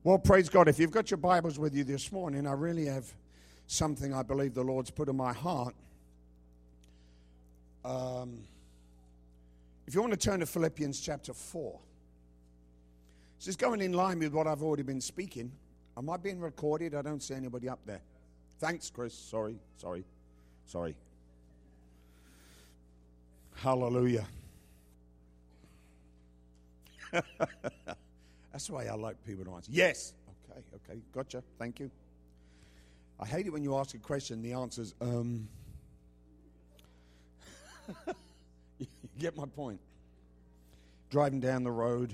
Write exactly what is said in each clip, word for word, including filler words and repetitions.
Well, praise God. If you've got your Bibles with you this morning, I really have something I believe the Lord's put in my heart. Um, if you want to turn to Philippians chapter four. This is going in line with what I've already been speaking. Am I being recorded? I don't see anybody up there. Thanks, Chris. Sorry, sorry, sorry. Hallelujah. That's why I like people to answer. Yes. Okay, okay. Gotcha. Thank you. I hate it when you ask a question, the answer's, um. You get my point. Driving down the road.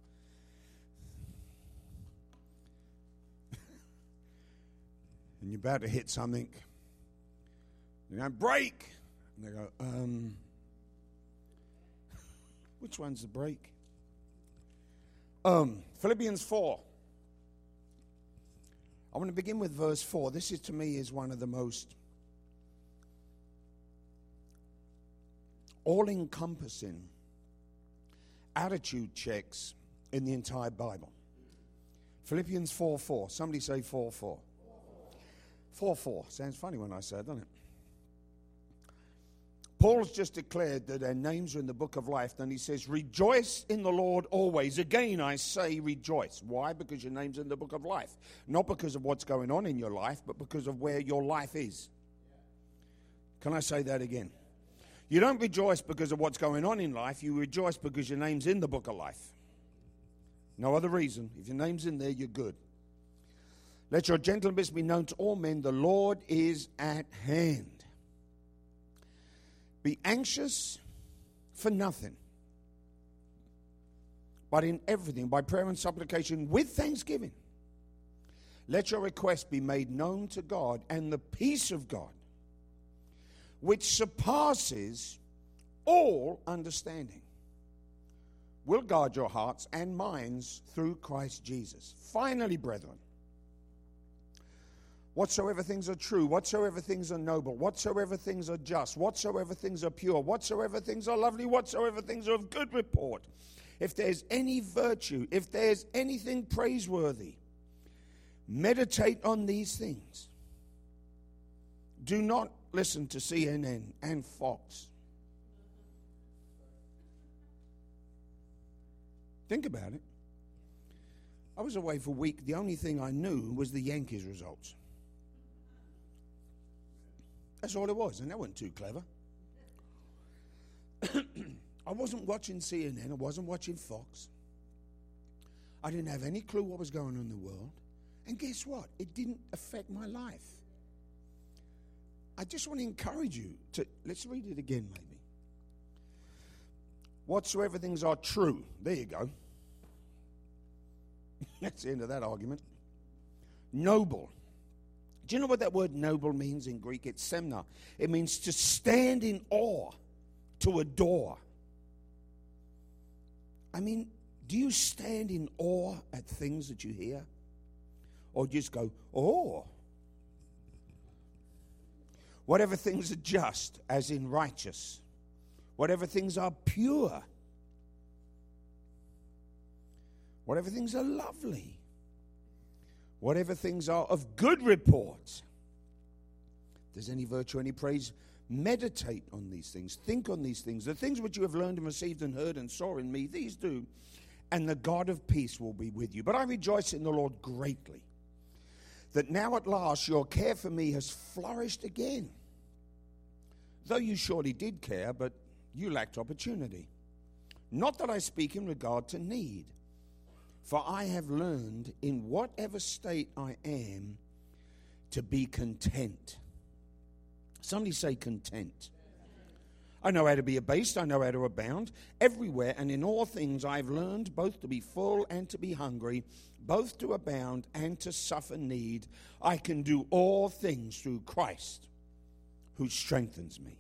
And you're about to hit something. You go, brake. And they go, um. Which one's the brake? Um, Philippians four. I want to begin with verse four. This is, to me, is one of the most all-encompassing attitude checks in the entire Bible. Philippians four four. Somebody say four four. four four. Sounds funny when I say it, doesn't it? Paul's just declared that their names are in the book of life. Then he says, rejoice in the Lord always. Again, I say rejoice. Why? Because your name's in the book of life. Not because of what's going on in your life, but because of where your life is. Can I say that again? You don't rejoice because of what's going on in life. You rejoice because your name's in the book of life. No other reason. If your name's in there, you're good. Let your gentleness be known to all men. The Lord is at hand. Be anxious for nothing, but in everything, by prayer and supplication, with thanksgiving. Let your request be made known to God, and the peace of God, which surpasses all understanding, will guard your hearts and minds through Christ Jesus. Finally, brethren, whatsoever things are true, whatsoever things are noble, whatsoever things are just, whatsoever things are pure, whatsoever things are lovely, whatsoever things are of good report, if there's any virtue, if there's anything praiseworthy, meditate on these things. Do not listen to C N N and Fox. Think about it. I was away for a week. The only thing I knew was the Yankees results. That's all it was, and that wasn't too clever. I wasn't watching C N N. I wasn't watching Fox. I didn't have any clue what was going on in the world. And guess what? It didn't affect my life. I just want to encourage you to, let's read it again maybe. Whatsoever things are true. There you go. That's the end of that argument. Noble. Do you know what that word noble means in Greek? It's semna. It means to stand in awe, to adore. I mean, do you stand in awe at things that you hear? Or just go, oh. Whatever things are just, as in righteous. Whatever things are pure. Whatever things are lovely. Whatever things are of good report. If there's any virtue, any praise, meditate on these things. Think on these things. The things which you have learned and received and heard and saw in me, these do. And the God of peace will be with you. But I rejoice in the Lord greatly, that now at last your care for me has flourished again. Though you surely did care, but you lacked opportunity. Not that I speak in regard to need. For I have learned in whatever state I am to be content. Somebody say content. I know how to be abased. I know how to abound. Everywhere and in all things I've learned both to be full and to be hungry, both to abound and to suffer need. I can do all things through Christ who strengthens me.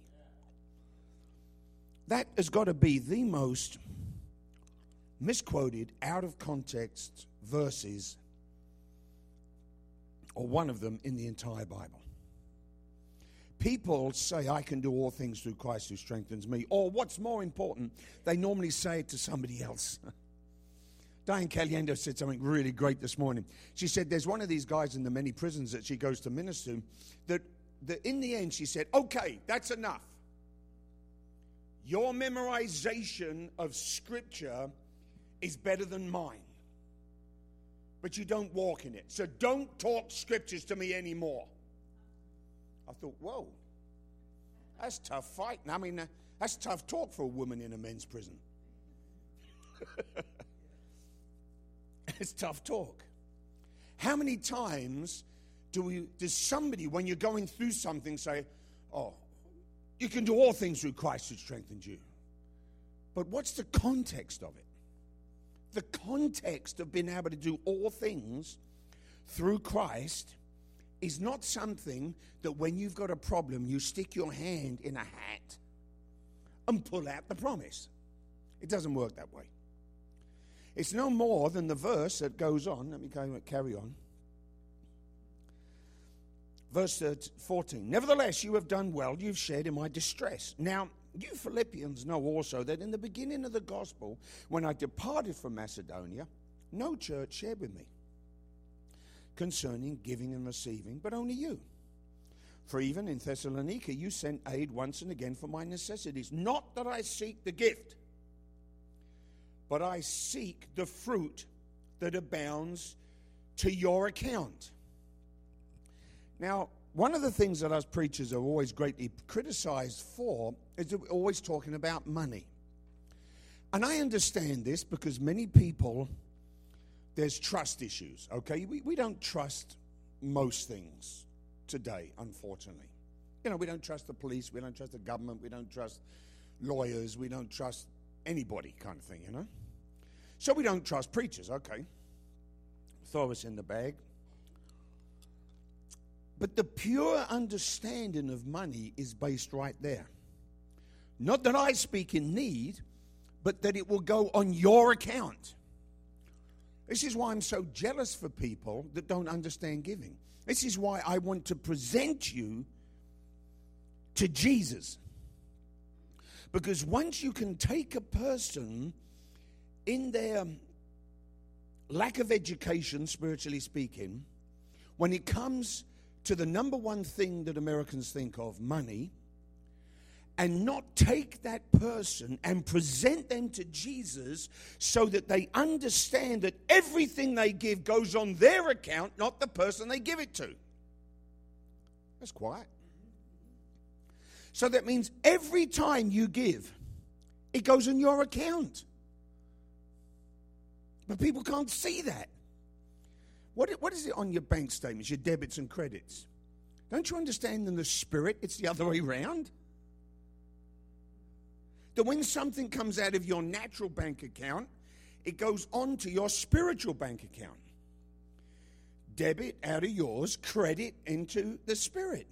That has got to be the most misquoted, out of context verses, or one of them in the entire Bible. People say, I can do all things through Christ who strengthens me. Or what's more important, they normally say it to somebody else. Diane Caliendo said something really great this morning. She said there's one of these guys in the many prisons that she goes to minister to that, that in the end she said, okay, that's enough. Your memorization of Scripture is better than mine. But you don't walk in it. So don't talk Scriptures to me anymore. I thought, whoa, that's tough fighting. I mean, uh, that's tough talk for a woman in a men's prison. It's tough talk. How many times do we, does somebody, when you're going through something, say, oh, you can do all things through Christ who strengthens you. But what's the context of it? The context of being able to do all things through Christ is not something that when you've got a problem, you stick your hand in a hat and pull out the promise. It doesn't work that way. It's no more than the verse that goes on. Let me carry on. Verse fourteen. Nevertheless, you have done well. You've shared in my distress. Now, you Philippians know also that in the beginning of the gospel, when I departed from Macedonia, no church shared with me concerning giving and receiving, but only you. For even in Thessalonica, you sent aid once and again for my necessities. Not that I seek the gift, but I seek the fruit that abounds to your account. Now, one of the things that us preachers are always greatly criticized for is that we're always talking about money. And I understand this because many people, there's trust issues, okay? We, we don't trust most things today, unfortunately. You know, we don't trust the police, we don't trust the government, we don't trust lawyers, we don't trust anybody kind of thing, you know? So we don't trust preachers, okay. Throw us in the bag. But the pure understanding of money is based right there. Not that I speak in need, but that it will go on your account. This is why I'm so jealous for people that don't understand giving. This is why I want to present you to Jesus. Because once you can take a person in their lack of education, spiritually speaking, when it comes to the number one thing that Americans think of, money, and not take that person and present them to Jesus so that they understand that everything they give goes on their account, not the person they give it to. That's quiet. So that means every time you give, it goes on your account. But people can't see that. What, what is it on your bank statements, your debits and credits? Don't you understand in the spirit it's the other way around? That when something comes out of your natural bank account, it goes on to your spiritual bank account. Debit out of yours, credit into the spirit.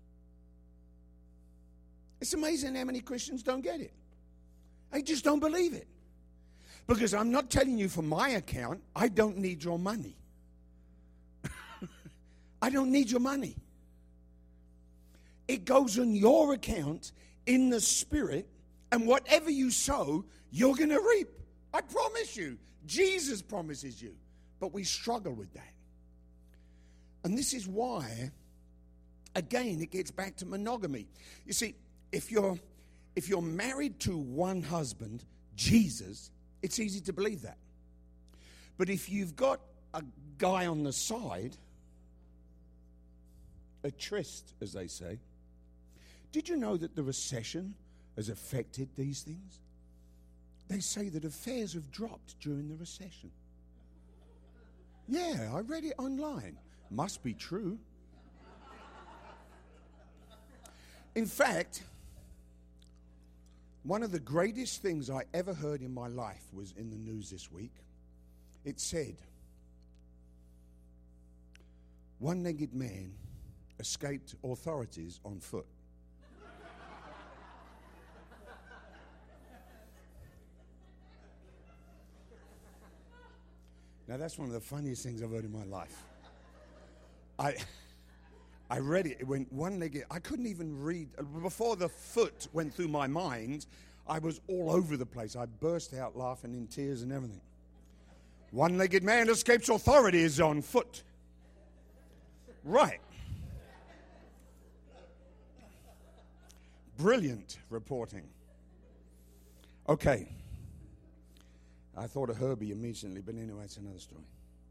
It's amazing how many Christians don't get it. They just don't believe it. Because I'm not telling you from my account, I don't need your money. I don't need your money. It goes on your account in the spirit, and whatever you sow, you're going to reap. I promise you. Jesus promises you. But we struggle with that. And this is why, again, it gets back to monogamy. You see, if you're if you're married to one husband, Jesus, it's easy to believe that. But if you've got a guy on the side, a tryst, as they say, did you know that the recession has affected these things? They say that affairs have dropped during the recession. Yeah, I read it online. Must be true. In fact, one of the greatest things I ever heard in my life was in the news this week. It said, one-legged man escaped authorities on foot. Now, that's one of the funniest things I've heard in my life. I I read it. It went one-legged. I couldn't even read. Before the foot went through my mind, I was all over the place. I burst out laughing in tears and everything. One-legged man escapes authorities on foot. Right. Brilliant reporting. Okay. I thought of Herbie immediately, but anyway, it's another story.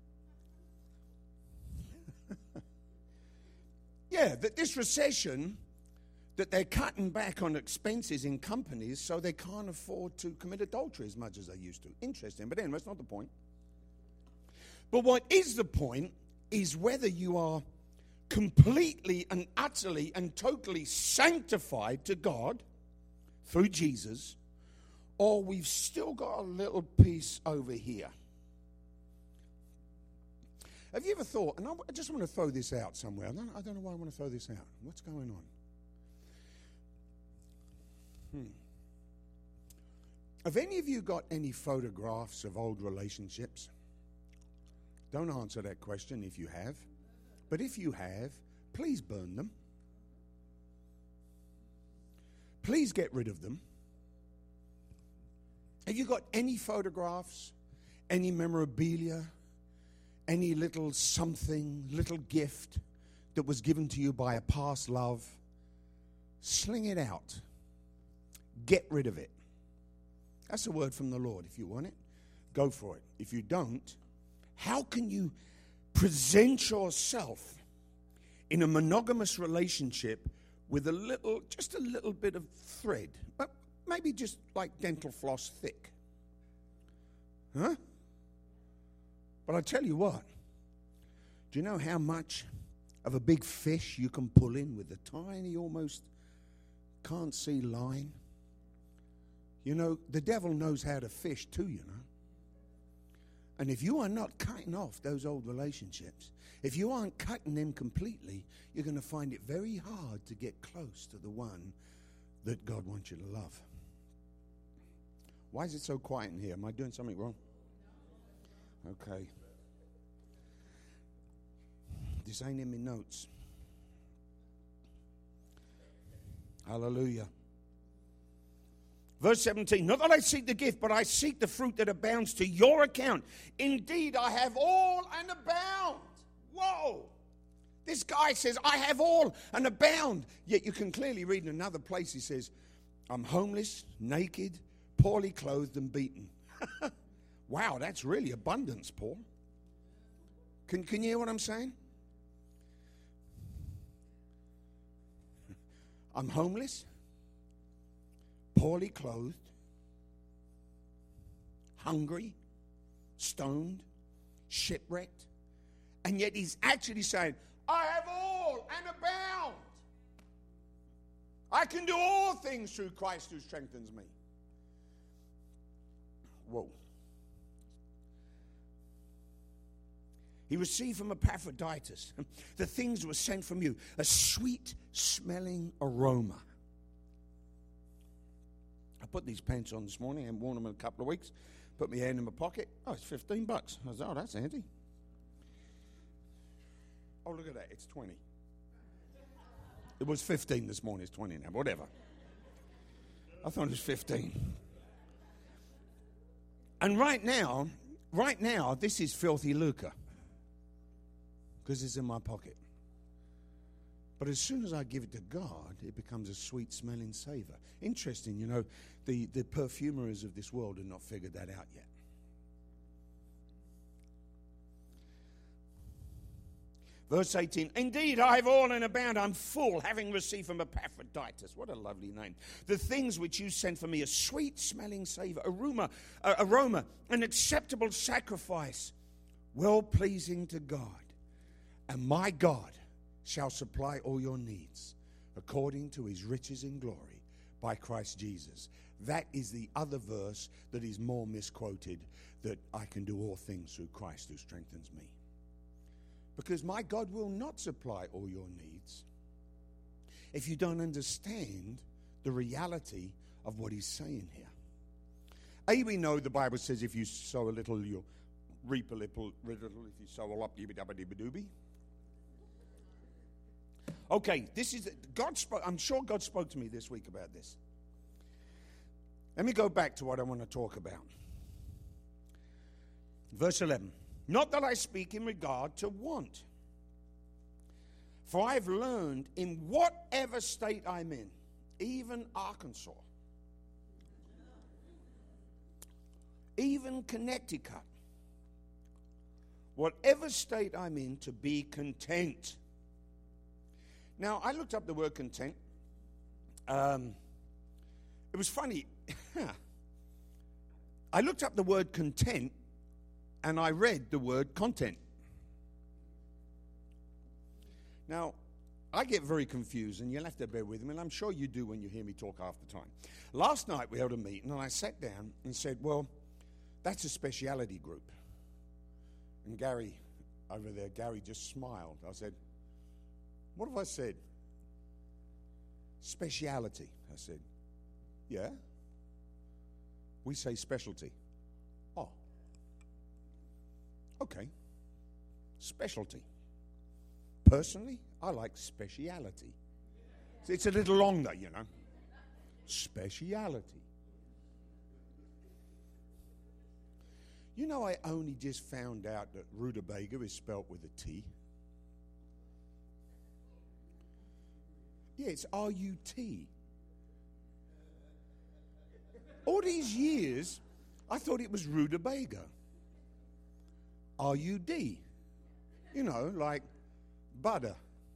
Yeah, that this recession, that they're cutting back on expenses in companies so they can't afford to commit adultery as much as they used to. Interesting, but anyway, that's not the point. But what is the point is whether you are completely and utterly and totally sanctified to God through Jesus, or we've still got a little piece over here. Have you ever thought, and I just want to throw this out somewhere. I don't, I don't know why I want to throw this out. What's going on? Hmm. Have any of you got any photographs of old relationships? Don't answer that question if you have. But if you have, please burn them. Please get rid of them. Have you got any photographs, any memorabilia, any little something, little gift that was given to you by a past love? Sling it out. Get rid of it. That's a word from the Lord. If you want it, go for it. If you don't, how can you present yourself in a monogamous relationship with a little, just a little bit of thread, but maybe just like dental floss thick? Huh? But I tell you what, do you know how much of a big fish you can pull in with a tiny, almost can't see line? You know, the devil knows how to fish too, you know. And if you are not cutting off those old relationships, if you aren't cutting them completely, you're going to find it very hard to get close to the one that God wants you to love. Why is it so quiet in here? Am I doing something wrong? Okay. This ain't in my notes. Hallelujah. Verse seventeen, not that I seek the gift, but I seek the fruit that abounds to your account. Indeed, I have all and abound. Whoa. This guy says, I have all and abound. Yet you can clearly read in another place, he says, I'm homeless, naked, poorly clothed and beaten. Wow, that's really abundance, Paul. Can, can you hear what I'm saying? I'm homeless, poorly clothed, hungry, stoned, shipwrecked, and yet he's actually saying, I have all and abound. I can do all things through Christ who strengthens me. Whoa. He received from Epaphroditus the things that were sent from you, a sweet-smelling aroma. I put these pants on this morning. I haven't worn them in a couple of weeks. Put my hand in my pocket. Oh, it's fifteen bucks. I was, oh, that's handy. Oh, look at that. It's twenty. It was fifteen this morning. It's twenty now. Whatever. I thought it was fifteen. And right now, right now, this is filthy lucre. Because it's in my pocket. But as soon as I give it to God, it becomes a sweet-smelling savor. Interesting, you know, the, the perfumeries of this world have not figured that out yet. Verse eighteen, indeed, I have all and abound. I'm full, having received from Epaphroditus. What a lovely name. The things which you sent for me, a sweet-smelling savor, aroma, uh, aroma, an acceptable sacrifice, well-pleasing to God. And my God shall supply all your needs according to his riches in glory by Christ Jesus. That is the other verse that is more misquoted, that I can do all things through Christ who strengthens me. Because my God will not supply all your needs if you don't understand the reality of what he's saying here. A, we know the Bible says if you sow a little, you'll reap a little. If you sow a lot, dibby-dabba-dibba-dooby. Okay, this is God spoke. I'm sure God spoke to me this week about this. Let me go back to what I want to talk about. Verse eleven. Not that I speak in regard to want, for I have learned in whatever state I'm in, even Arkansas, even Connecticut, whatever state I'm in, to be content. Now, I looked up the word content. Um, it was funny. I looked up the word content, and I read the word content. Now, I get very confused, and you'll have to bear with me, and I'm sure you do when you hear me talk half the time. Last night we held a meeting, and I sat down and said, well, that's a speciality group. And Gary, over there, Gary just smiled. I said, what have I said? Speciality. I said, yeah. We say specialty. Oh. Okay. Specialty. Personally, I like speciality. It's a little longer, you know. Speciality. You know, I only just found out that rutabaga is spelt with a T. Yeah, it's R U T. All these years, I thought it was rutabaga. R U D. You know, like butter.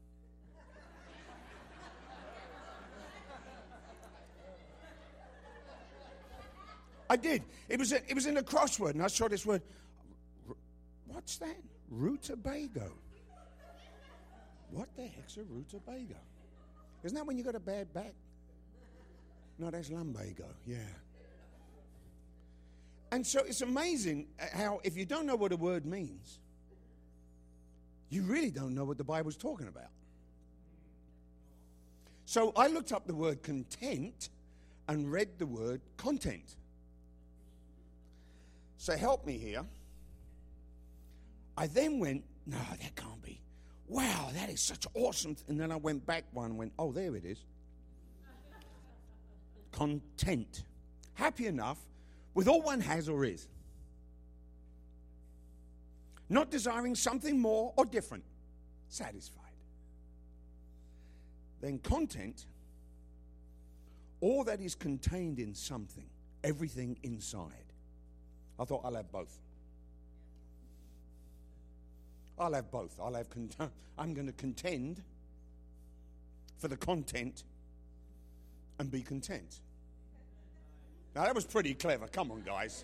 I did. It was a, it was in a crossword, and I saw this word. What's that? Rutabaga. What the heck's a rutabaga? Isn't that when you got a bad back? No, that's lumbago. Yeah. And so it's amazing how if you don't know what a word means, you really don't know what the Bible's talking about. So I looked up the word content and read the word content. So help me here. I then went, no, that can't be. Wow, that is such awesome. And then I went back one and went, oh, there it is. Content. Happy enough with all one has or is. Not desiring something more or different. Satisfied. Then content, all that is contained in something, everything inside. I thought I'll have both. I'll have both. I'll have. Cont- I'm going to contend for the content and be content. Now that was pretty clever. Come on, guys.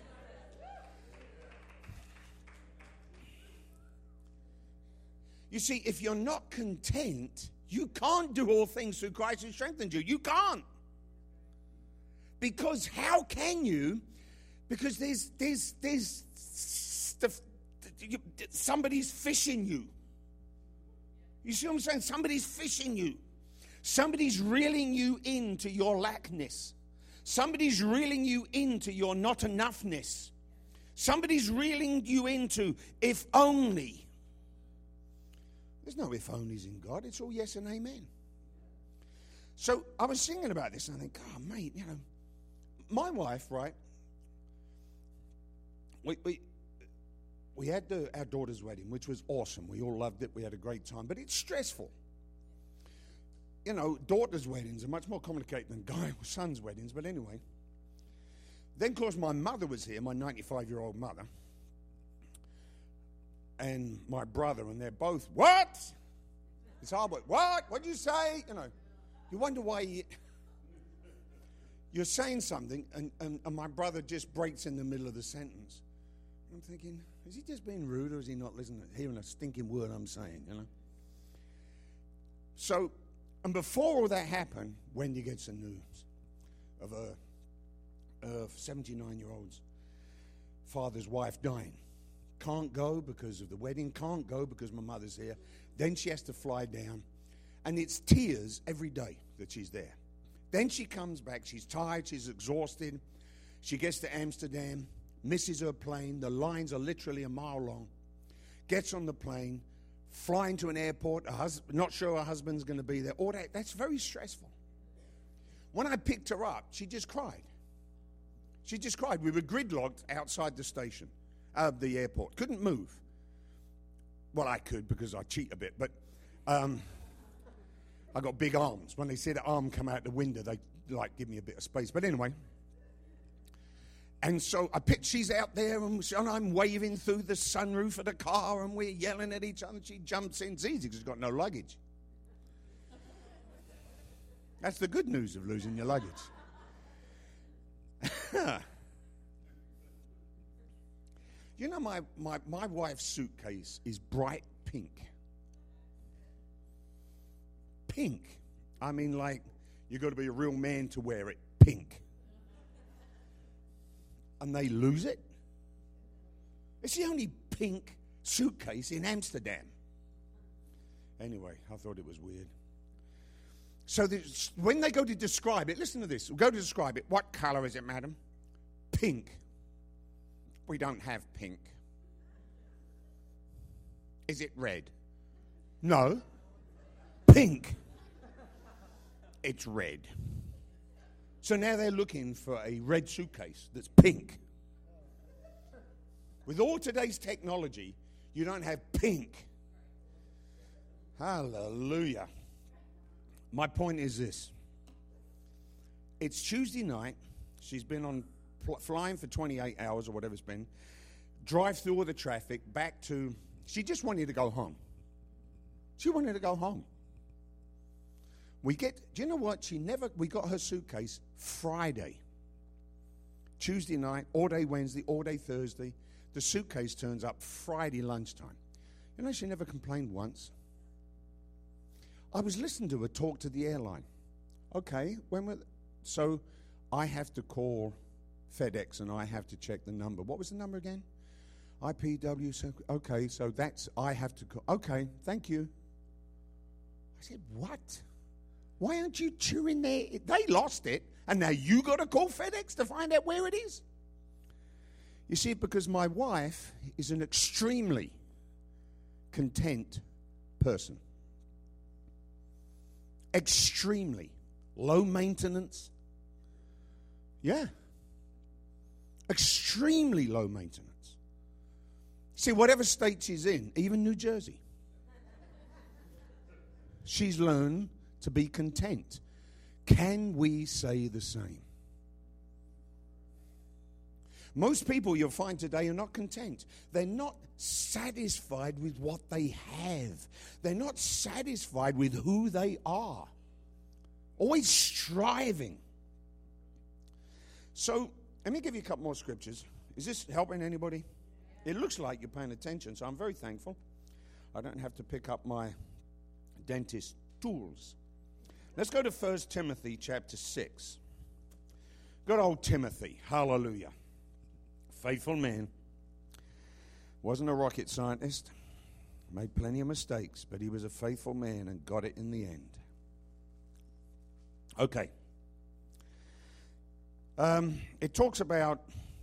You see, if you're not content, you can't do all things through Christ who strengthens you. You can't. Because how can you? Because there's there's there's stuff, somebody's fishing you. You see what I'm saying? Somebody's fishing you. Somebody's reeling you into your lackness. Somebody's reeling you into your not enoughness. Somebody's reeling you into if only. There's no if onlys in God. It's all yes and amen. So I was singing about this and I think, oh, mate, you know, my wife, right? We we we had the, our daughter's wedding, which was awesome. We all loved it. We had a great time, but it's stressful. You know, daughters' weddings are much more complicated than guy or sons' weddings. But anyway, then of course my mother was here, my ninety-five-year-old mother, and my brother, and they're both what? It's hard work. What? What'd you say? You know, you wonder why you, you're saying something, and, and, and my brother just breaks in the middle of the sentence. I'm thinking, is he just being rude, or is he not listening, hearing a stinking word I'm saying, you know? So, and before all that happened, Wendy gets the news of a, a seventy-nine-year-old's father's wife dying. Can't go because of the wedding, can't go because my mother's here. Then she has to fly down, and it's tears every day that she's there. Then she comes back, she's tired, she's exhausted. She gets to Amsterdam, misses her plane. The lines are literally a mile long. Gets on the plane, flying to an airport, her hus- not sure her husband's going to be there. All that, that's very stressful. When I picked her up, she just cried. She just cried. We were gridlocked outside the station. of the airport. Couldn't move. Well, I could because I cheat a bit, but um, I got big arms. When they see the arm come out the window, they like give me a bit of space. But anyway, and so I picked, she's out there, and, and I'm waving through the sunroof of the car, and we're yelling at each other, and she jumps in. It's easy because she's got no luggage. That's the good news of losing your luggage. You know, my, my, my wife's suitcase is bright pink. Pink. I mean, like, you've got to be a real man to wear it. Pink. And they lose it. It's the only pink suitcase in Amsterdam. Anyway, I thought it was weird. So this, when they go to describe it, listen to this. We'll go to describe it. What color is it, madam? Pink. We don't have pink. Is it red? No. Pink. It's red. So now they're looking for a red suitcase that's pink. With all today's technology, you don't have pink. Hallelujah. My point is this. It's Tuesday night. She's been on pl- flying for twenty-eight hours or whatever it's been. Drive through all the traffic back to... She just wanted to go home. She wanted to go home. We get... Do you know what? She never... We got her suitcase Friday. Tuesday night, all day Wednesday, all day Thursday. The suitcase turns up Friday lunchtime. You know, she never complained once. I was listening to her talk to the airline. Okay, when we're, so I have to call FedEx and I have to check the number. What was the number again? I P W. Okay, so that's, I have to call. Okay, thank you. I said, what? Why aren't you chewing there? They lost it, and now you got to call FedEx to find out where it is? You see, because my wife is an extremely content person. Extremely low maintenance. Yeah. Extremely low maintenance. See, whatever state she's in, even New Jersey, she's learned to be content. Can we say the same? Most people you'll find today are not content. They're not satisfied with what they have. They're not satisfied with who they are. Always striving. So, let me give you a couple more scriptures. Is this helping anybody? It looks like you're paying attention, so I'm very thankful. I don't have to pick up my dentist tools. Let's go to First Timothy chapter six. Good old Timothy. Hallelujah. Faithful man. Wasn't a rocket scientist. Made plenty of mistakes, but he was a faithful man and got it in the end. Okay. Um, it talks about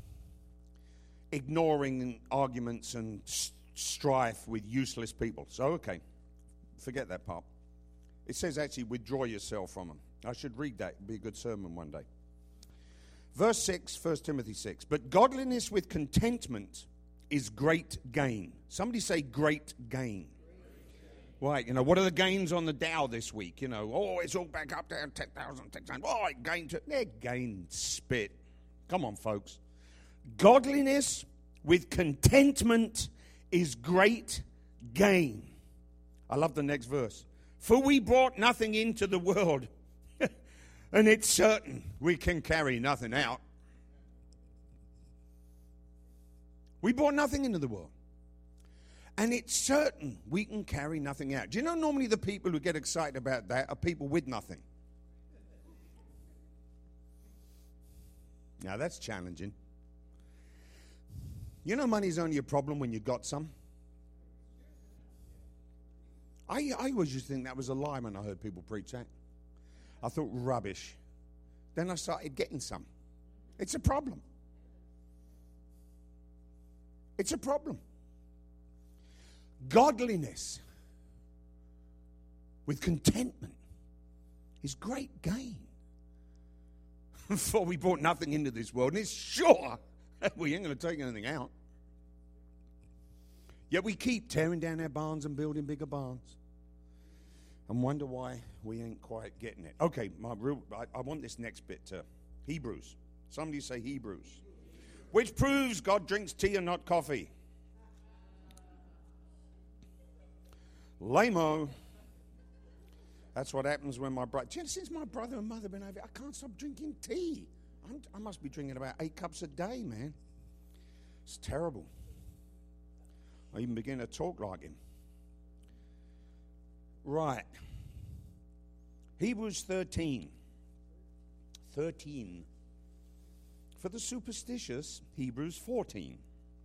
ignoring arguments and st- strife with useless people. So, okay, forget that part. It says actually withdraw yourself from them. I should read that. It'd be a good sermon one day. Verse six, First Timothy six. But godliness with contentment is great gain. Somebody say great gain. Right, you know, what are the gains on the Dow this week? You know, oh, it's all back up there, ten thousand, ten thousand. Oh, it gained. To, they're gained spit. Come on, folks. Godliness with contentment is great gain. I love the next verse. For we brought nothing into the world, and it's certain we can carry nothing out. We brought nothing into the world. And it's certain we can carry nothing out. Do you know normally the people who get excited about that are people with nothing? Now that's challenging. You know money's only a problem when you got some? I, I always used to think that was a lie when I heard people preach that. I thought rubbish. Then I started getting some. It's a problem. It's a problem. Godliness with contentment is great gain. For we brought nothing into this world, and it's sure we ain't going to take anything out. Yet we keep tearing down our barns and building bigger barns and wonder why we ain't quite getting it. Okay, my real, I, I want this next bit to Hebrews. Somebody say Hebrews. Which proves God drinks tea and not coffee. Lame-o. That's what happens when my brother... Since my brother and mother have been over, I can't stop drinking tea. I'm, I must be drinking about eight cups a day, man. It's terrible. I even begin to talk like him. Right. Hebrews thirteen. thirteen. For the superstitious, Hebrews fourteen.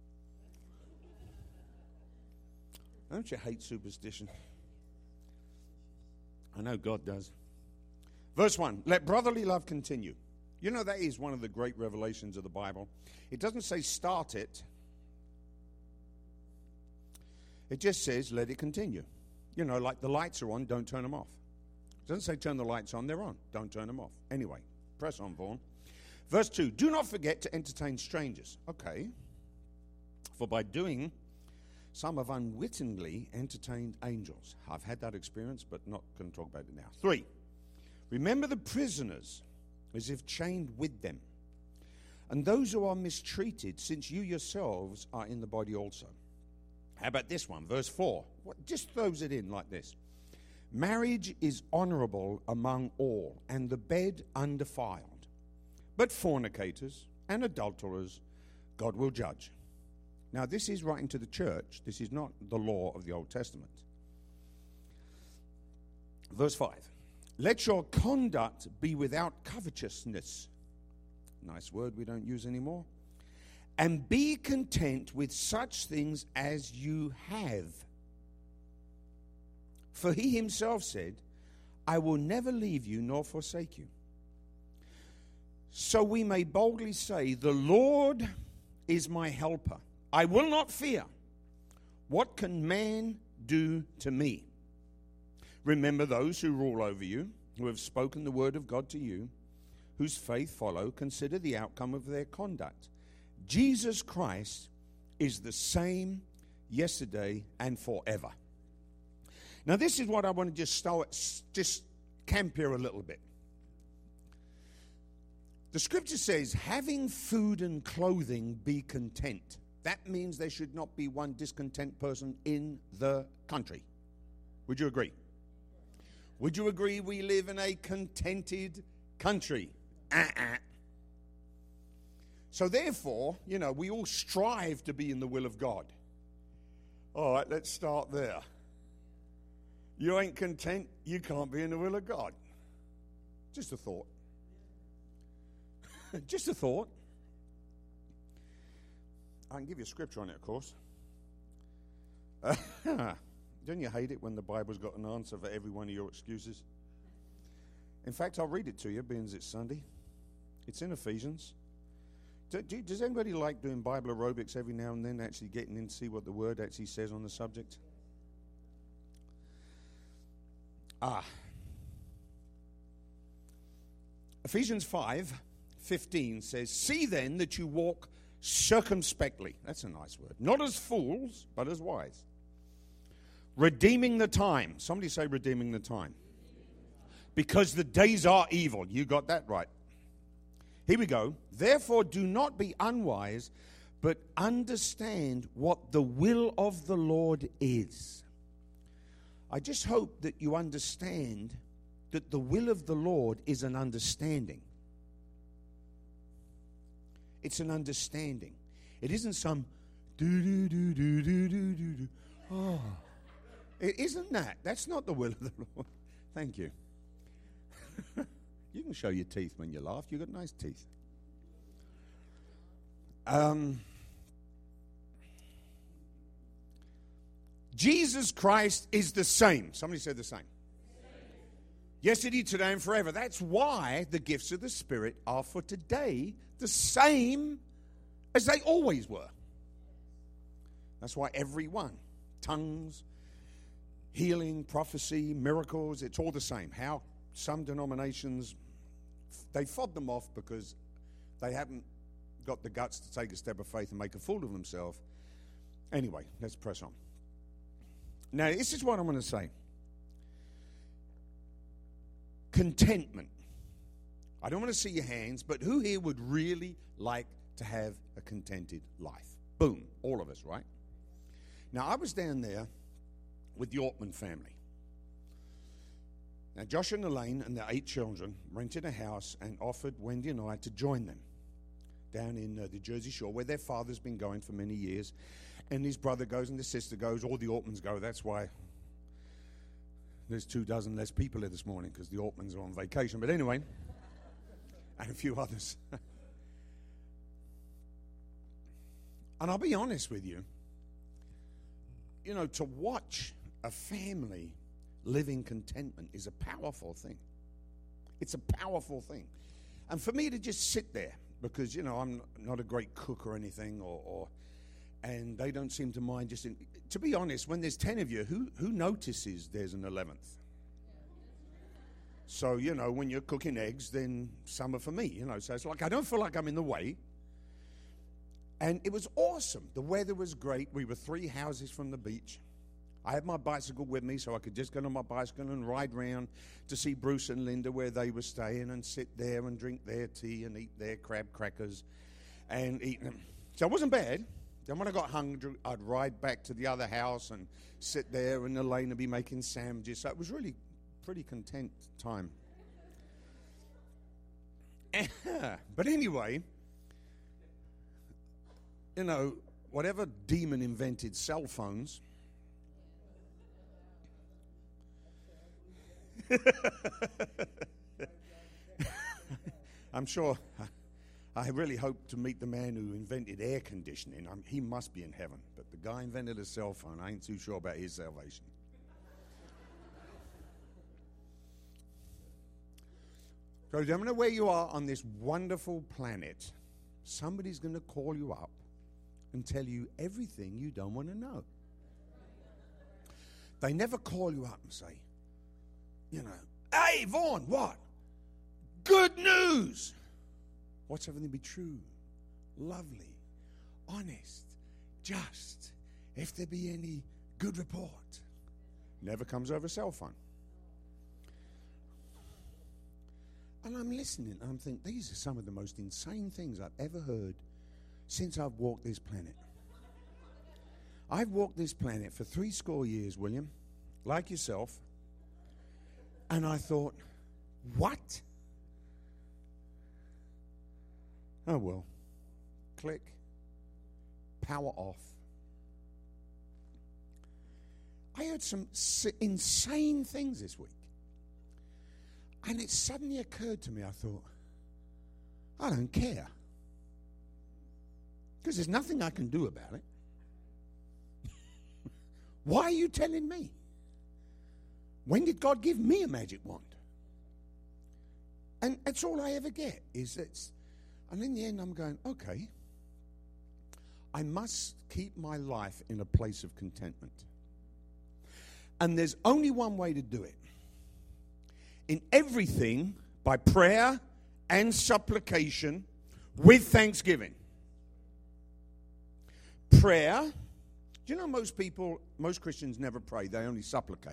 Don't you hate superstition? I know God does. Verse one, let brotherly love continue. You know, that is one of the great revelations of the Bible. It doesn't say start it. It just says let it continue. You know, like the lights are on, don't turn them off. It doesn't say turn the lights on, they're on. Don't turn them off. Anyway, press on, Vaughan. Verse two, do not forget to entertain strangers. Okay. For by doing, some have unwittingly entertained angels. I've had that experience, but not going to talk about it now. Three, remember the prisoners as if chained with them, and those who are mistreated, since you yourselves are in the body also. How about this one? Verse four. What, just throws it in like this. Marriage is honorable among all, and the bed undefiled. But fornicators and adulterers God will judge. Now, this is writing to the church. This is not the law of the Old Testament. Verse five. Let your conduct be without covetousness. Nice word we don't use anymore. And be content with such things as you have. For he himself said, I will never leave you nor forsake you. So we may boldly say, the Lord is my helper. I will not fear. What can man do to me? Remember those who rule over you, who have spoken the word of God to you, whose faith follow. Consider the outcome of their conduct. Jesus Christ is the same yesterday and forever. Now, this is what I want to just start, just camp here a little bit. The scripture says, having food and clothing, be content. That means there should not be one discontent person in the country. Would you agree? Would you agree we live in a contented country? Uh-uh. So therefore, you know, we all strive to be in the will of God. All right, let's start there. You ain't content, you can't be in the will of God. Just a thought. Just a thought. I can give you a scripture on it, of course. Uh, don't you hate it when the Bible's got an answer for every one of your excuses? In fact, I'll read it to you, being it's Sunday. It's in Ephesians. Do, do, does anybody like doing Bible aerobics every now and then, actually getting in to see what the Word actually says on the subject? Ah. Ephesians five fifteen says, see then that you walk circumspectly. That's a nice word. Not as fools, but as wise. Redeeming the time. Somebody say redeeming the time. Because the days are evil. You got that right. Here we go. Therefore do not be unwise, but understand what the will of the Lord is. I just hope that you understand that the will of the Lord is an understanding. It's an understanding. It isn't some do do do do do do do do. Oh, it isn't that. That's not the will of the Lord. Thank you. You can show your teeth when you laugh. You've got nice teeth. Um, Jesus Christ is the same. Somebody said the same. Yesterday, today, and forever. That's why the gifts of the Spirit are for today the same as they always were. That's why every one, tongues, healing, prophecy, miracles, it's all the same. How some denominations, they fob them off because they haven't got the guts to take a step of faith and make a fool of themselves. Anyway, let's press on. Now, this is what I'm going to say. Contentment. I don't want to see your hands, but who here would really like to have a contented life? Boom, all of us, right? Now, I was down there with the Ortman family. Now, Josh and Elaine and their eight children rented a house and offered Wendy and I to join them down in uh, the Jersey Shore, where their father's been going for many years. And his brother goes and his sister goes, all the Ortmans go. That's why there's two dozen less people here this morning, because the Ortmans are on vacation. But anyway, and a few others. And I'll be honest with you, you know, to watch a family live in contentment is a powerful thing. It's a powerful thing. And for me to just sit there, because, you know, I'm not a great cook or anything, or, or and they don't seem to mind just, in, to be honest, when there's ten of you, who, who notices there's an eleventh? So, you know, when you're cooking eggs, then some are for me, you know. So it's like, I don't feel like I'm in the way. And it was awesome. The weather was great. We were three houses from the beach. I had my bicycle with me, so I could just get on my bicycle and ride round to see Bruce and Linda where they were staying, and sit there and drink their tea and eat their crab crackers and eat them. So it wasn't bad. Then when I got hungry, I'd ride back to the other house and sit there, and Elaine would be making sandwiches. So it was really pretty content time. But anyway, you know, whatever demon invented cell phones, I'm sure, I really hope to meet the man who invented air conditioning. I'm, he must be in heaven. But the guy invented a cell phone. I ain't too sure about his salvation. So I don't know where you are on this wonderful planet. Somebody's going to call you up and tell you everything you don't want to know. They never call you up and say, you know, hey, Vaughn, what? Good news. What's everything be true, lovely, honest, just, if there be any good report. Never comes over a cell phone. And I'm listening, and I'm thinking, these are some of the most insane things I've ever heard since I've walked this planet. I've walked this planet for three score years, William, like yourself. And I thought, what? Oh, well. Click. Power off. I heard some insane things this week. And it suddenly occurred to me, I thought, I don't care. Because there's nothing I can do about it. Why are you telling me? When did God give me a magic wand? And that's all I ever get, is it's, and in the end I'm going, okay, I must keep my life in a place of contentment. And there's only one way to do it. In everything, by prayer and supplication with thanksgiving. Prayer, do you know most people, most Christians never pray, they only supplicate.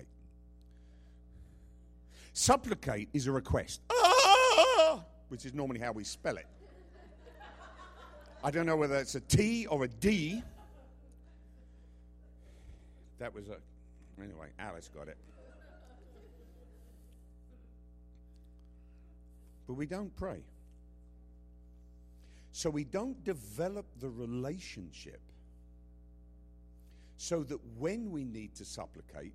Supplicate is a request, ah! Which is normally how we spell it. I don't know whether it's a T or a D. That was a, anyway, Alice got it. But we don't pray. So we don't develop the relationship so that when we need to supplicate,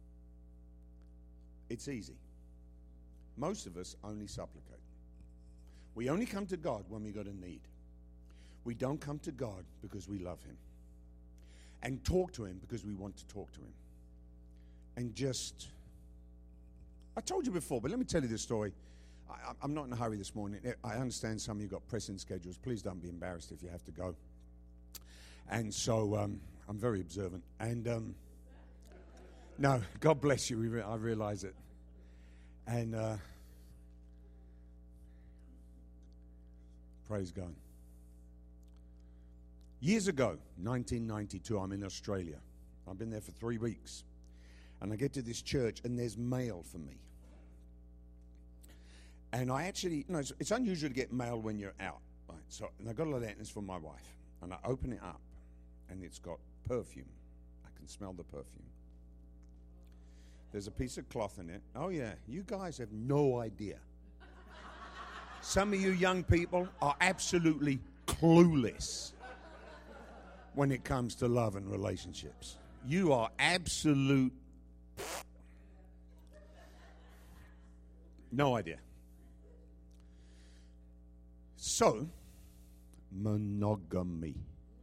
it's easy. Most of us only supplicate. We only come to God when we got a need. We don't come to God because we love Him. And talk to Him because we want to talk to Him. And just, I told you before, but let me tell you this story. I, I'm not in a hurry this morning. I understand some of you got pressing schedules. Please don't be embarrassed if you have to go. And so um, I'm very observant. And um, no, God bless you. We re- I realize it. And uh, praise God. Years ago, nineteen ninety-two, I'm in Australia. I've been there for three weeks. And I get to this church, and there's mail for me. And I actually, you know, it's, it's unusual to get mail when you're out. Right? So, and I got a lot of that, and it's from my wife. And I open it up, and it's got perfume. I can smell the perfume. There's a piece of cloth in it. Oh, yeah, you guys have no idea. Some of you young people are absolutely clueless when it comes to love and relationships. You are absolute... No idea. So, monogamy.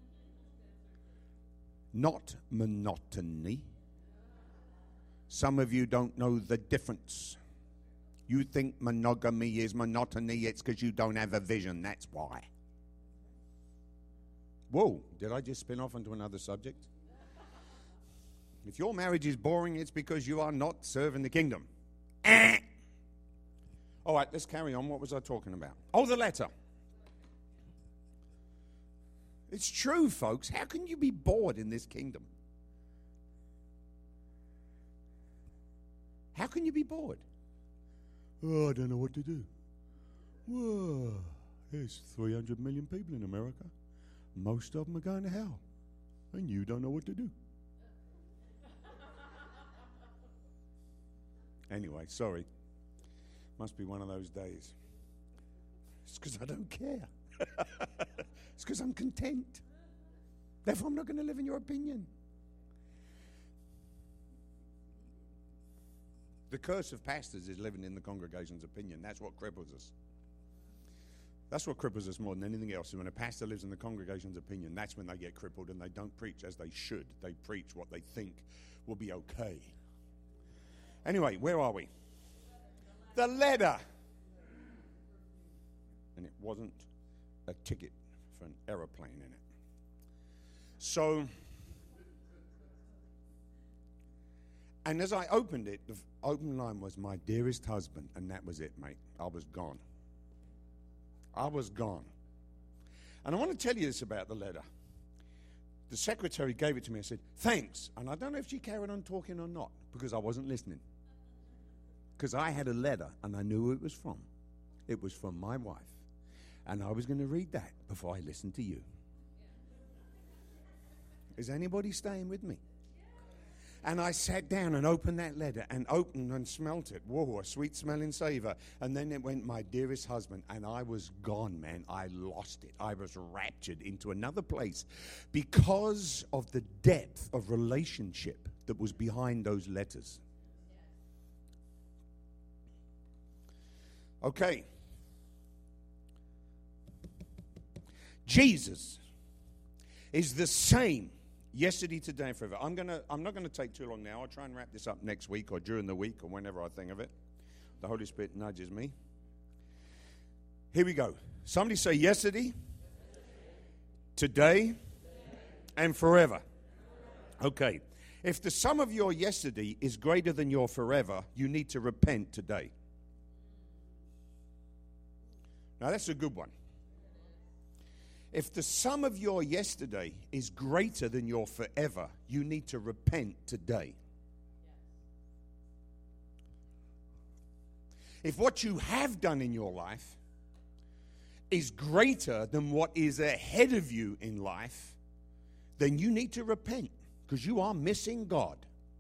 Not monotony. Some of you don't know the difference. You think monogamy is monotony, it's because you don't have a vision, that's why. Whoa, did I just spin off into another subject? If your marriage is boring, it's because you are not serving the kingdom. Eh. All right, let's carry on. What was I talking about? Oh, the letter. It's true, folks. How can you be bored in this kingdom? How can you be bored? Oh, I don't know what to do. Whoa, there's three hundred million people in America. Most of them are going to hell. And you don't know what to do. Anyway, sorry. Must be one of those days. It's because I don't care. It's because I'm content. Therefore, I'm not going to live in your opinion. The curse of pastors is living in the congregation's opinion. That's what cripples us. That's what cripples us more than anything else. When a pastor lives in the congregation's opinion, that's when they get crippled and they don't preach as they should. They preach what they think will be okay. Anyway, where are we? The letter. And it wasn't a ticket for an aeroplane in it. So, and as I opened it, the open line was, "My dearest husband," and that was it, mate. I was gone. I was gone. And I want to tell you this about the letter. The secretary gave it to me and said, "Thanks." And I don't know if she carried on talking or not, because I wasn't listening. Because I had a letter, and I knew who it was from. It was from my wife. And I was going to read that before I listened to you. Is anybody staying with me? And I sat down and opened that letter and opened and smelt it. Whoa, a sweet smelling savor. And then it went, "My dearest husband." And I was gone, man. I lost it. I was raptured into another place because of the depth of relationship that was behind those letters. Okay. Jesus is the same yesterday, today, and forever. I'm gonna. I'm not going to take too long now. I'll try and wrap this up next week or during the week or whenever I think of it. The Holy Spirit nudges me. Here we go. Somebody say yesterday, today, and forever. Okay. If the sum of your yesterday is greater than your forever, you need to repent today. Now, that's a good one. If the sum of your yesterday is greater than your forever, you need to repent today. If what you have done in your life is greater than what is ahead of you in life, then you need to repent, because you are missing God.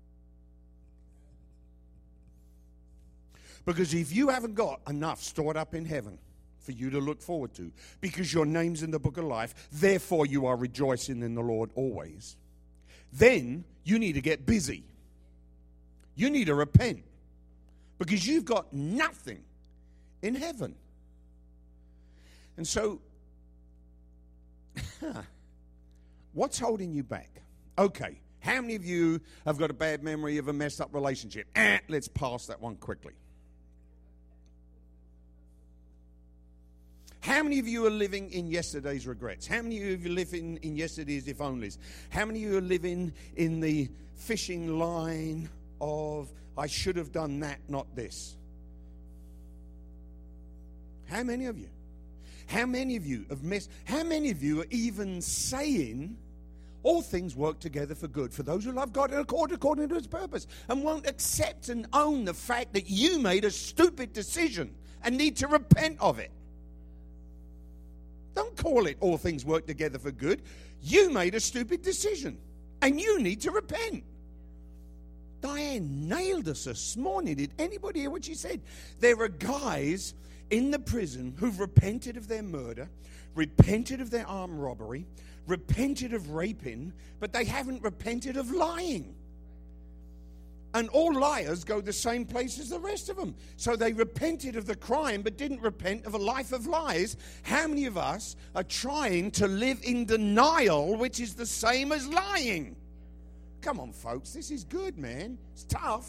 Because if you haven't got enough stored up in heaven for you to look forward to, because your name's in the book of life, therefore you are rejoicing in the Lord always, then you need to get busy. You need to repent, because you've got nothing in heaven. And so, what's holding you back? Okay, how many of you have got a bad memory of a messed up relationship? Eh, let's pass that one quickly. How many of you are living in yesterday's regrets? How many of you live in, in yesterday's if onlys? How many of you are living in the fishing line of, I should have done that, not this? How many of you? How many of you have missed? How many of you are even saying all things work together for good for those who love God and according, according to his purpose, and won't accept and own the fact that you made a stupid decision and need to repent of it? Don't call it all things work together for good. You made a stupid decision and you need to repent. Diane nailed us this morning. Did anybody hear what she said? There are guys in the prison who've repented of their murder, repented of their armed robbery, repented of raping, but they haven't repented of lying. And all liars go the same place as the rest of them. So they repented of the crime but didn't repent of a life of lies. How many of us are trying to live in denial, which is the same as lying? Come on, folks, this is good, man. It's tough.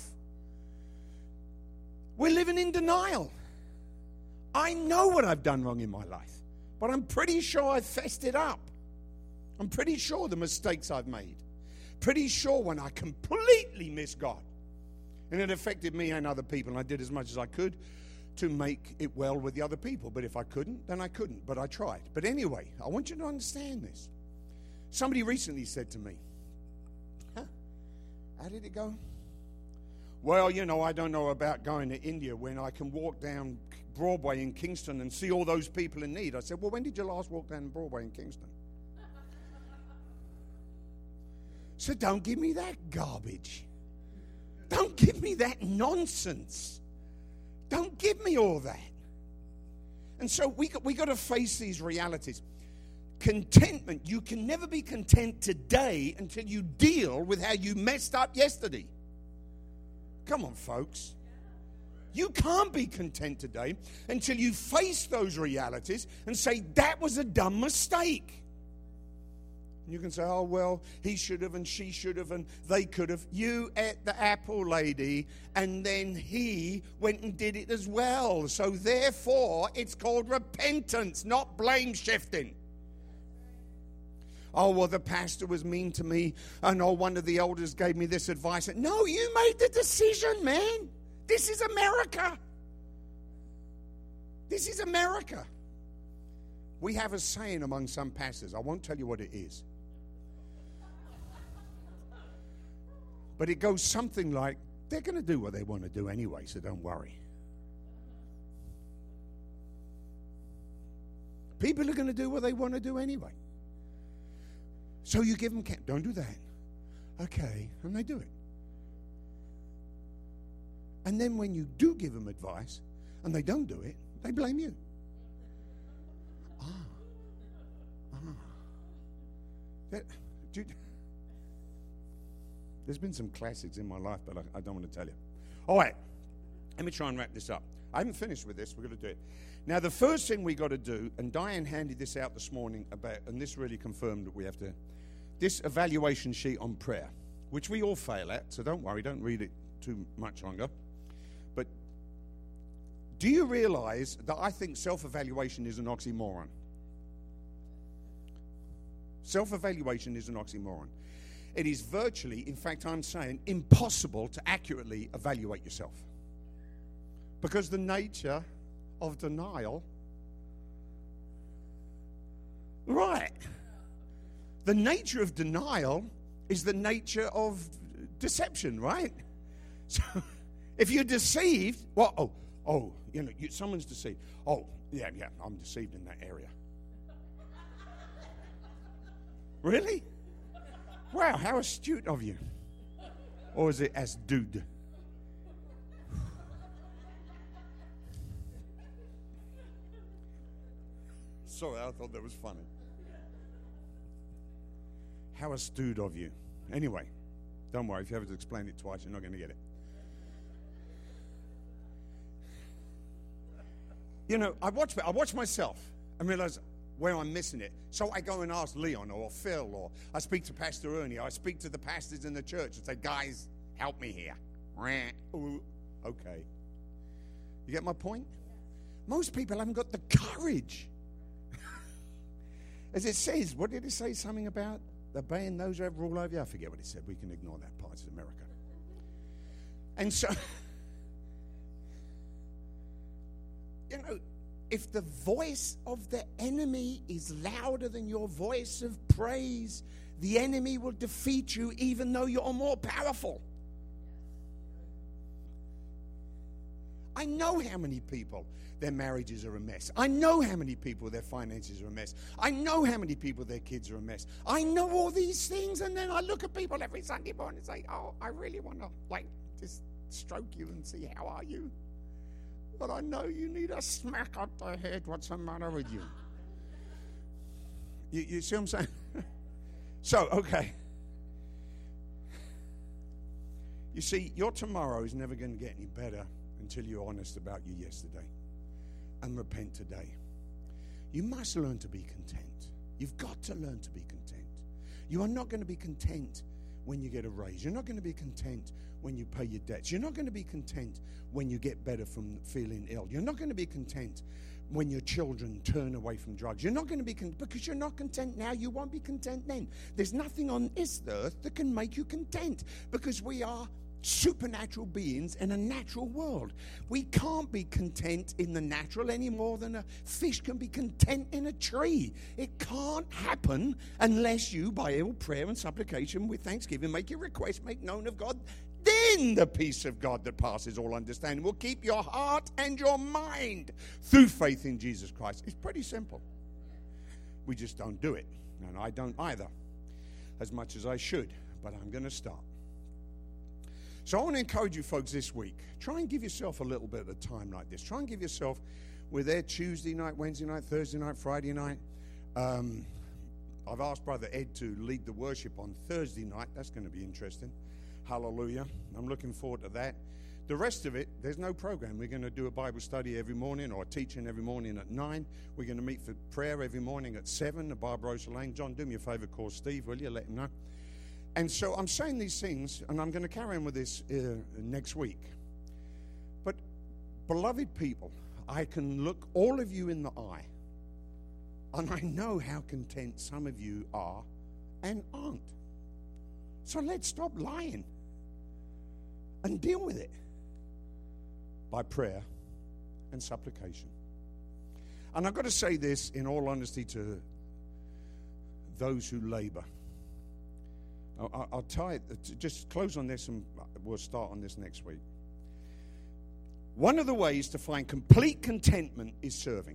We're living in denial. I know what I've done wrong in my life, but I'm pretty sure I've fessed it up. I'm pretty sure the mistakes I've made. Pretty sure when I completely missed God. And it affected me and other people, and I did as much as I could to make it well with the other people. But if I couldn't, then I couldn't. But I tried. But anyway, I want you to understand this. Somebody recently said to me, huh, how did it go? Well, you know, I don't know about going to India when I can walk down Broadway in Kingston and see all those people in need. I said, well, when did you last walk down Broadway in Kingston? So don't give me that garbage. Don't give me that nonsense. Don't give me all that. And so we got, we got to face these realities. Contentment. You can never be content today until you deal with how you messed up yesterday. Come on, folks. You can't be content today until you face those realities and say, that was a dumb mistake. You can say, oh, well, he should have and she should have and they could have. You ate the apple, lady, and then he went and did it as well. So therefore, it's called repentance, not blame shifting. Oh, well, the pastor was mean to me, and oh, one of the elders gave me this advice. No, you made the decision, man. This is America. This is America. We have a saying among some pastors. I won't tell you what it is. But it goes something like, they're going to do what they want to do anyway, so don't worry. People are going to do what they want to do anyway. So you give them, don't do that. Okay, and they do it. And then when you do give them advice, and they don't do it, they blame you. Ah. Ah. That, do, there's been some classics in my life, but I, I don't want to tell you. All right, let me try and wrap this up. I haven't finished with this. We're going to do it. Now, the first thing we got to do, and Diane handed this out this morning about, and this really confirmed that we have to, this evaluation sheet on prayer, which we all fail at, so don't worry, don't read it too much longer. But do you realize that I think self-evaluation is an oxymoron? Self-evaluation is an oxymoron. It is virtually, in fact, I'm saying, impossible to accurately evaluate yourself. Because the nature of denial, right, the nature of denial is the nature of deception, right? So if you're deceived, well, oh, oh, you know, you, someone's deceived. Oh, yeah, yeah, I'm deceived in that area. Really? Wow, how astute of you. Or is it as dude? Sorry, I thought that was funny. How astute of you. Anyway, don't worry, if you have to explain it twice, you're not going to get it. You know, I watch, I watch myself and realize where I'm missing it. So I go and ask Leon or Phil, or I speak to Pastor Ernie, or I speak to the pastors in the church and say, guys, help me here. Ooh, okay. You get my point? Most people haven't got the courage. As it says, what did it say? Something about obeying those who have rule over you? I forget what it said. We can ignore that part. It's America. And so, you know, if the voice of the enemy is louder than your voice of praise, the enemy will defeat you even though you're more powerful. I know how many people, their marriages are a mess. I know how many people, their finances are a mess. I know how many people, their kids are a mess. I know all these things, and then I look at people every Sunday morning and say, oh, I really want to, like, just stroke you and see how are you. But I know you need a smack up the head. What's the matter with you? You, you see what I'm saying? So, okay. You see, your tomorrow is never going to get any better until you're honest about your yesterday and repent today. You must learn to be content. You've got to learn to be content. You are not going to be content when you get a raise. You're not going to be content when you pay your debts. You're not going to be content when you get better from feeling ill. You're not going to be content when your children turn away from drugs. You're not going to be content because you're not content now. You won't be content then. There's nothing on this earth that can make you content because we are supernatural beings in a natural world. We can't be content in the natural any more than a fish can be content in a tree. It can't happen unless you, by all prayer and supplication with thanksgiving, make your request, make known of God. Then the peace of God that passes all understanding will keep your heart and your mind through faith in Jesus Christ. It's pretty simple. We just don't do it. And I don't either, as much as I should. But I'm going to start. So I want to encourage you folks this week. Try and give yourself a little bit of time like this. Try and give yourself, we're there Tuesday night, Wednesday night, Thursday night, Friday night. Um, I've asked Brother Ed to lead the worship on Thursday night. That's going to be interesting. Hallelujah. I'm looking forward to that. The rest of it, there's no program. We're going to do a Bible study every morning or a teaching every morning at nine. We're going to meet for prayer every morning at seven at Barbarossa Lane. John, do me a favor, call Steve, will you? Let him know. And so I'm saying these things, and I'm going to carry on with this uh, next week. But, beloved people, I can look all of you in the eye, and I know how content some of you are and aren't. So let's stop lying and deal with it by prayer and supplication. And I've got to say this in all honesty to those who labor. I'll, I'll tie it, just close on this and we'll start on this next week. One of the ways to find complete contentment is serving.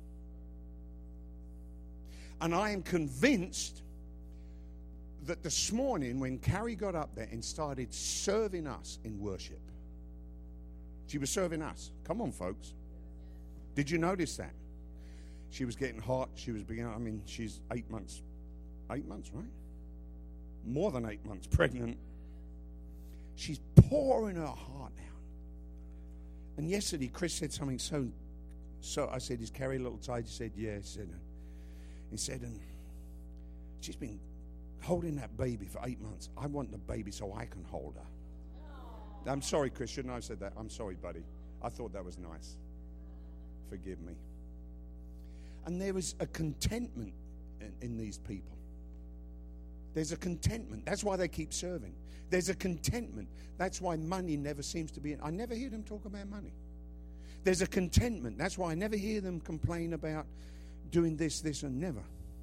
And I am convinced that this morning when Carrie got up there and started serving us in worship, she was serving us. Come on, folks. Did you notice that? She was getting hot. She was beginning, I mean, she's eight months, eight months, right? More than eight months pregnant. She's pouring her heart out. And yesterday, Chris said something so, so I said, is Carrie a little tired? He said, yeah. He said, he said, and she's been holding that baby for eight months. I want the baby so I can hold her. I'm sorry, Chris. Shouldn't I have said that? I'm sorry, buddy. I thought that was nice. Forgive me. And there was a contentment in, in these people. There's a contentment. That's why they keep serving. There's a contentment. That's why money never seems to be. I never hear them talk about money. There's a contentment. That's why I never hear them complain about doing this, this, and never.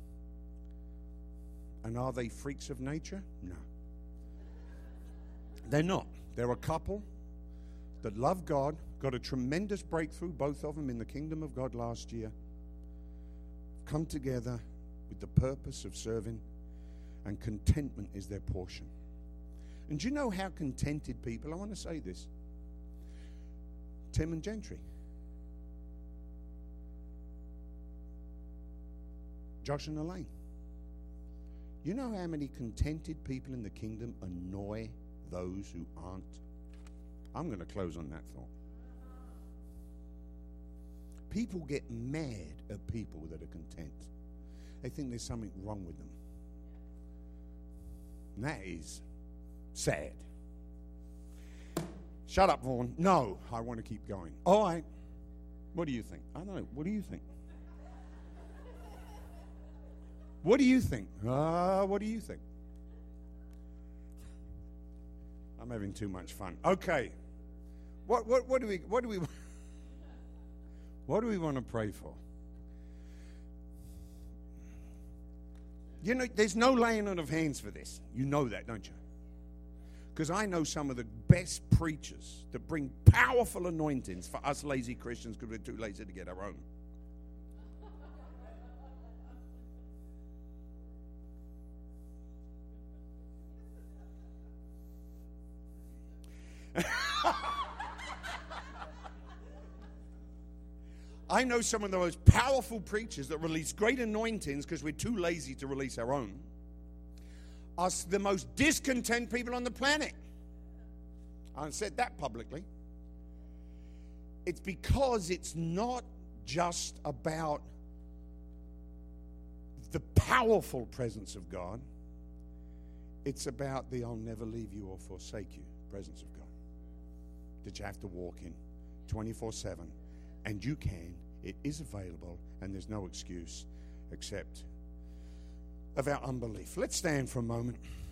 And are they freaks of nature? No. They're not. They're a couple that love God, got a tremendous breakthrough, both of them in the kingdom of God last year, come together with the purpose of serving, and contentment is their portion. And do you know how contented people, I want to say this, Tim and Gentry, Josh and Elaine, you know how many contented people in the kingdom annoy those who aren't? I'm going to close on that thought. People get mad at people that are content. They think there's something wrong with them. And that is sad. Shut up, Vaughn. No, I want to keep going. All right. What do you think? I don't know. What do you think? What do you think? Ah, uh, what do you think? I'm having too much fun. Okay. What what what do we what do we What do we want to pray for? You know, there's no laying on of hands for this. You know that, don't you? Because I know some of the best preachers that bring powerful anointings for us lazy Christians because we're too lazy to get our own. I know some of the most powerful preachers that release great anointings because we're too lazy to release our own are the most discontent people on the planet. I said that publicly. It's because it's not just about the powerful presence of God. It's about the I'll never leave you or forsake you presence of God that you have to walk in twenty-four seven. And you can. It is available, and there's no excuse except of our unbelief. Let's stand for a moment.